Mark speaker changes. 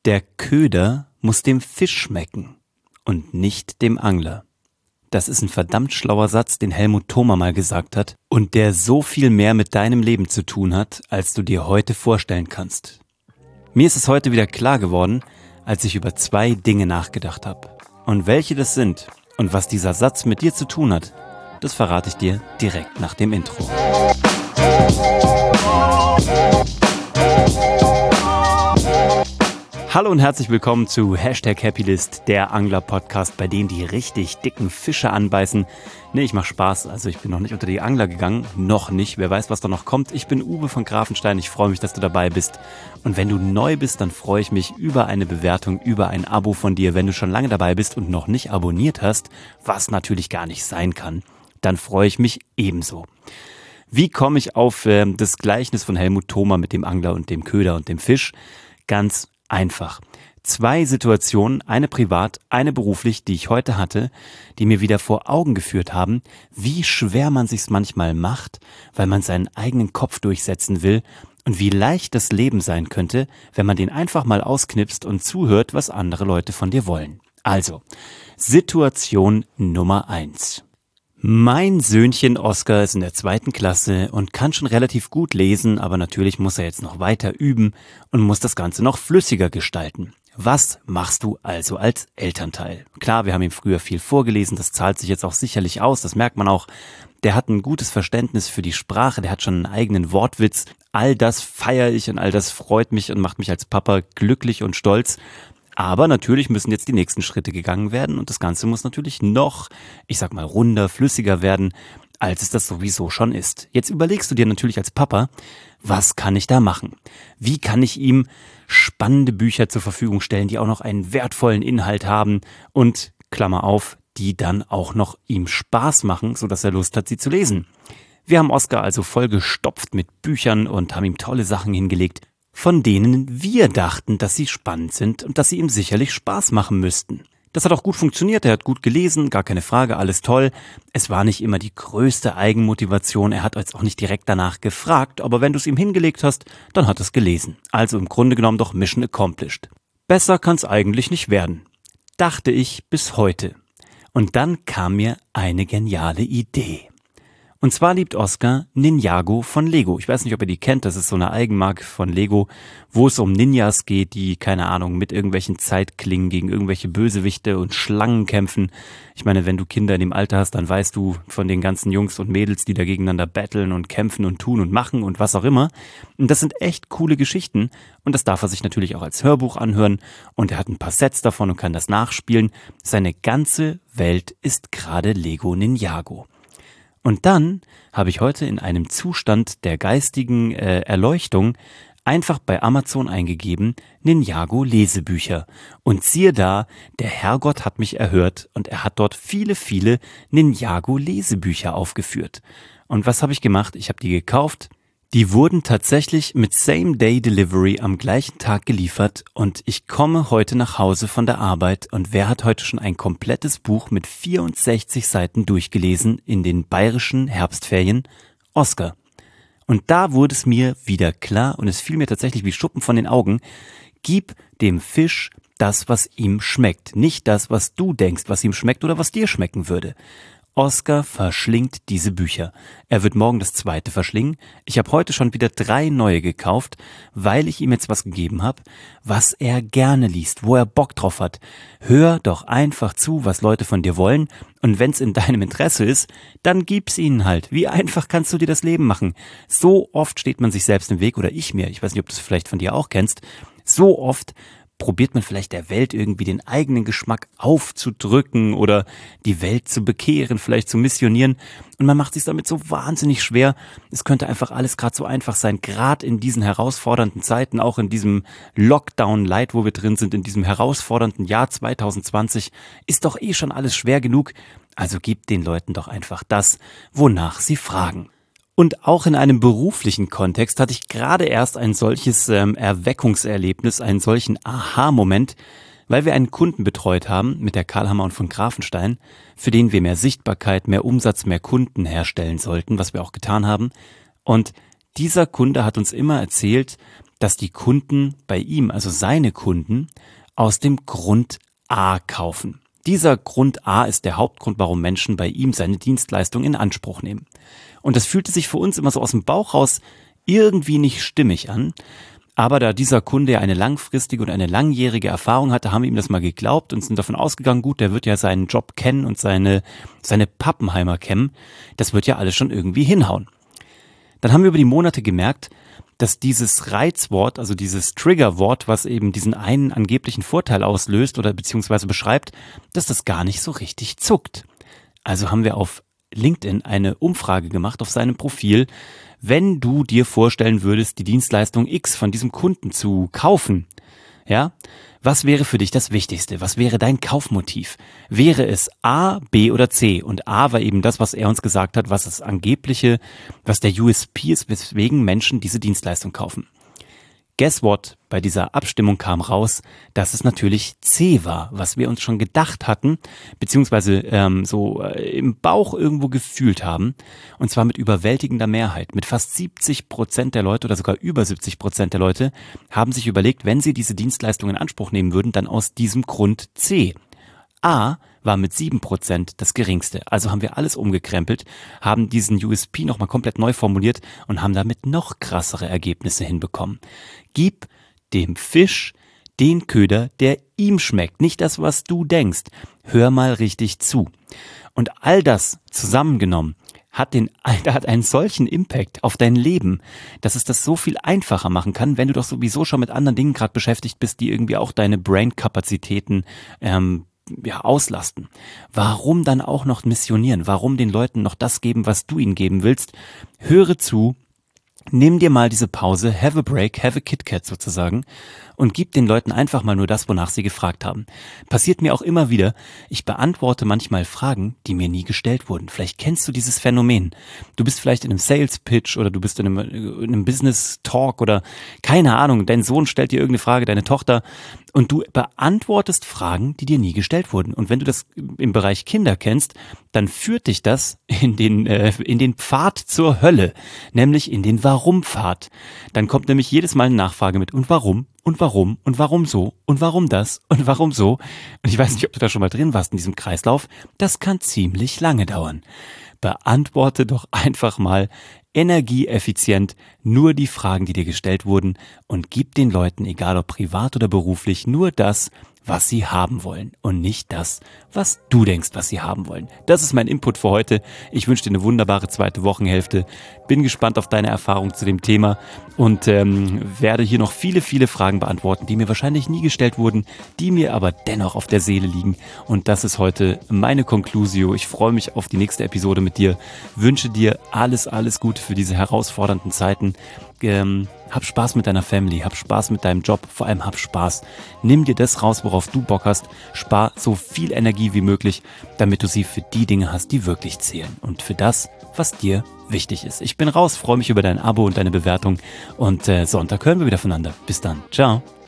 Speaker 1: Der Köder muss dem Fisch schmecken und nicht dem Angler. Das ist ein verdammt schlauer Satz, den Helmut Thoma mal gesagt hat und der so viel mehr mit deinem Leben zu tun hat, als du dir heute vorstellen kannst. Mir ist es heute wieder klar geworden, als ich über 2 Dinge nachgedacht habe. Und welche das sind und was dieser Satz mit dir zu tun hat, das verrate ich dir direkt nach dem Intro. Hallo und herzlich willkommen zu #Happylist, der Angler-Podcast, bei dem die richtig dicken Fische anbeißen. Nee, ich mach Spaß, also ich bin noch nicht unter die Angler gegangen, noch nicht, wer weiß, was da noch kommt. Ich bin Uwe von Grafenstein, ich freue mich, dass du dabei bist. Und wenn du neu bist, dann freue ich mich über eine Bewertung, über ein Abo von dir. Wenn du schon lange dabei bist und noch nicht abonniert hast, was natürlich gar nicht sein kann, dann freue ich mich ebenso. Wie komme ich auf das Gleichnis von Helmut Thoma mit dem Angler und dem Köder und dem Fisch? Ganz einfach. 2 Situationen, eine privat, eine beruflich, die ich heute hatte, die mir wieder vor Augen geführt haben, wie schwer man sich's manchmal macht, weil man seinen eigenen Kopf durchsetzen will und wie leicht das Leben sein könnte, wenn man den einfach mal ausknipst und zuhört, was andere Leute von dir wollen. Also, Situation Nummer 1. Mein Söhnchen Oskar ist in der 2. Klasse und kann schon relativ gut lesen, aber natürlich muss er jetzt noch weiter üben und muss das Ganze noch flüssiger gestalten. Was machst du also als Elternteil? Klar, wir haben ihm früher viel vorgelesen, das zahlt sich jetzt auch sicherlich aus, das merkt man auch. Der hat ein gutes Verständnis für die Sprache, der hat schon einen eigenen Wortwitz. All das feiere ich und all das freut mich und macht mich als Papa glücklich und stolz. Aber natürlich müssen jetzt die nächsten Schritte gegangen werden und das Ganze muss natürlich noch, ich sag mal, runder, flüssiger werden, als es das sowieso schon ist. Jetzt überlegst du dir natürlich als Papa, was kann ich da machen? Wie kann ich ihm spannende Bücher zur Verfügung stellen, die auch noch einen wertvollen Inhalt haben und, Klammer auf, die dann auch noch ihm Spaß machen, sodass er Lust hat, sie zu lesen. Wir haben Oskar also vollgestopft mit Büchern und haben ihm tolle Sachen hingelegt, von denen wir dachten, dass sie spannend sind und dass sie ihm sicherlich Spaß machen müssten. Das hat auch gut funktioniert, er hat gut gelesen, gar keine Frage, alles toll. Es war nicht immer die größte Eigenmotivation, er hat jetzt auch nicht direkt danach gefragt, aber wenn du es ihm hingelegt hast, dann hat er es gelesen. Also im Grunde genommen doch Mission accomplished. Besser kann's eigentlich nicht werden, dachte ich bis heute. Und dann kam mir eine geniale Idee. Und zwar liebt Oskar Ninjago von Lego. Ich weiß nicht, ob ihr die kennt, das ist so eine Eigenmarke von Lego, wo es um Ninjas geht, die, keine Ahnung, mit irgendwelchen Zeitklingen gegen irgendwelche Bösewichte und Schlangen kämpfen. Ich meine, wenn du Kinder in dem Alter hast, dann weißt du von den ganzen Jungs und Mädels, die da gegeneinander battlen und kämpfen und tun und machen und was auch immer. Und das sind echt coole Geschichten und das darf er sich natürlich auch als Hörbuch anhören und er hat ein paar Sets davon und kann das nachspielen. Seine ganze Welt ist gerade Lego Ninjago. Und dann habe ich heute in einem Zustand der geistigen Erleuchtung einfach bei Amazon eingegeben, Ninjago Lesebücher. Und siehe da, der Herrgott hat mich erhört und er hat dort viele, viele Ninjago Lesebücher aufgeführt. Und was habe ich gemacht? Ich habe die gekauft. Die wurden tatsächlich mit Same-Day-Delivery am gleichen Tag geliefert und ich komme heute nach Hause von der Arbeit und wer hat heute schon ein komplettes Buch mit 64 Seiten durchgelesen in den bayerischen Herbstferien? Oskar. Und da wurde es mir wieder klar und es fiel mir tatsächlich wie Schuppen von den Augen, gib dem Fisch das, was ihm schmeckt, nicht das, was du denkst, was ihm schmeckt oder was dir schmecken würde. Oskar verschlingt diese Bücher. Er wird morgen das 2. verschlingen. Ich habe heute schon wieder 3 neue gekauft, weil ich ihm jetzt was gegeben habe, was er gerne liest, wo er Bock drauf hat. Hör doch einfach zu, was Leute von dir wollen und wenn es in deinem Interesse ist, dann gib's ihnen halt. Wie einfach kannst du dir das Leben machen? So oft steht man sich selbst im Weg oder ich weiß nicht, ob du es vielleicht von dir auch kennst, so oft probiert man vielleicht der Welt irgendwie den eigenen Geschmack aufzudrücken oder die Welt zu bekehren, vielleicht zu missionieren. Und man macht sich damit so wahnsinnig schwer. Es könnte einfach alles gerade so einfach sein, gerade in diesen herausfordernden Zeiten, auch in diesem Lockdown-Light, wo wir drin sind, in diesem herausfordernden Jahr 2020, ist doch schon alles schwer genug. Also gebt den Leuten doch einfach das, wonach sie fragen. Und auch in einem beruflichen Kontext hatte ich gerade erst ein solches Erweckungserlebnis, einen solchen Aha-Moment, weil wir einen Kunden betreut haben mit der Karlhammer und von Grafenstein, für den wir mehr Sichtbarkeit, mehr Umsatz, mehr Kunden herstellen sollten, was wir auch getan haben. Und dieser Kunde hat uns immer erzählt, dass die Kunden bei ihm, also seine Kunden, aus dem Grund A kaufen. Dieser Grund A ist der Hauptgrund, warum Menschen bei ihm seine Dienstleistung in Anspruch nehmen. Und das fühlte sich für uns immer so aus dem Bauch raus irgendwie nicht stimmig an. Aber da dieser Kunde ja eine langfristige und eine langjährige Erfahrung hatte, haben wir ihm das mal geglaubt und sind davon ausgegangen, gut, der wird ja seinen Job kennen und seine Pappenheimer kennen. Das wird ja alles schon irgendwie hinhauen. Dann haben wir über die Monate gemerkt, dass dieses Reizwort, also dieses Triggerwort, was eben diesen einen angeblichen Vorteil auslöst oder beziehungsweise beschreibt, dass das gar nicht so richtig zuckt. Also haben wir auf LinkedIn eine Umfrage gemacht auf seinem Profil. Wenn du dir vorstellen würdest, die Dienstleistung X von diesem Kunden zu kaufen, ja, was wäre für dich das Wichtigste? Was wäre dein Kaufmotiv? Wäre es A, B oder C? Und A war eben das, was er uns gesagt hat, was was der USP ist, weswegen Menschen diese Dienstleistung kaufen. Guess what? Bei dieser Abstimmung kam raus, dass es natürlich C war, was wir uns schon gedacht hatten, beziehungsweise im Bauch irgendwo gefühlt haben. Und zwar mit überwältigender Mehrheit. Mit fast 70% der Leute oder sogar über 70% der Leute haben sich überlegt, wenn sie diese Dienstleistung in Anspruch nehmen würden, dann aus diesem Grund C. A war mit 7% das geringste. Also haben wir alles umgekrempelt, haben diesen USP nochmal komplett neu formuliert und haben damit noch krassere Ergebnisse hinbekommen. Gib dem Fisch den Köder, der ihm schmeckt, nicht das, was du denkst. Hör mal richtig zu. Und all das zusammengenommen hat einen solchen Impact auf dein Leben, dass es das so viel einfacher machen kann, wenn du doch sowieso schon mit anderen Dingen gerade beschäftigt bist, die irgendwie auch deine Brain-Kapazitäten auslasten. Warum dann auch noch missionieren? Warum den Leuten noch das geben, was du ihnen geben willst? Höre zu, nimm dir mal diese Pause, have a break, have a KitKat sozusagen und gib den Leuten einfach mal nur das, wonach sie gefragt haben. Passiert mir auch immer wieder, ich beantworte manchmal Fragen, die mir nie gestellt wurden. Vielleicht kennst du dieses Phänomen. Du bist vielleicht in einem Sales-Pitch oder du bist in einem Business-Talk oder keine Ahnung, dein Sohn stellt dir irgendeine Frage, deine Tochter, und du beantwortest Fragen, die dir nie gestellt wurden. Und wenn du das im Bereich Kinder kennst, dann führt dich das in den Pfad zur Hölle, nämlich in den Warum-Pfad. Dann kommt nämlich jedes Mal eine Nachfrage mit und warum? Und warum? Und warum so? Und warum das? Und warum so? Und ich weiß nicht, ob du da schon mal drin warst in diesem Kreislauf. Das kann ziemlich lange dauern. Beantworte doch einfach mal energieeffizient nur die Fragen, die dir gestellt wurden und gib den Leuten, egal ob privat oder beruflich, nur das, was sie haben wollen und nicht das, was du denkst, was sie haben wollen. Das ist mein Input für heute. Ich wünsche dir eine wunderbare zweite Wochenhälfte. Bin gespannt auf deine Erfahrung zu dem Thema und werde hier noch viele, viele Fragen beantworten, die mir wahrscheinlich nie gestellt wurden, die mir aber dennoch auf der Seele liegen. Und das ist heute meine Conclusio. Ich freue mich auf die nächste Episode mit dir. Wünsche dir alles, alles Gute für diese herausfordernden Zeiten. Hab Spaß mit deiner Family, hab Spaß mit deinem Job, vor allem hab Spaß. Nimm dir das raus, worauf du Bock hast. Spar so viel Energie wie möglich, damit du sie für die Dinge hast, die wirklich zählen und für das, was dir wichtig ist. Ich bin raus, freue mich über dein Abo und deine Bewertung und Sonntag hören wir wieder voneinander. Bis dann. Ciao.